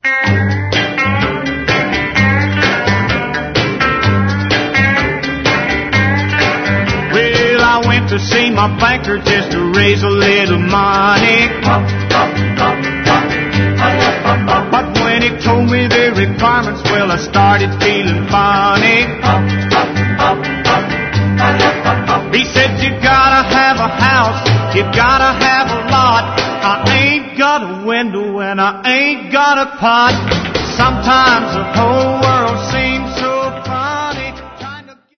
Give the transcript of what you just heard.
Well, I went to see my banker just to raise a little money. But when he told me the requirements, well, I started feeling funny. He said, you gotta have a house, you gotta have a lot. I ain't got a window and I ain't got a pot. Sometimes the whole world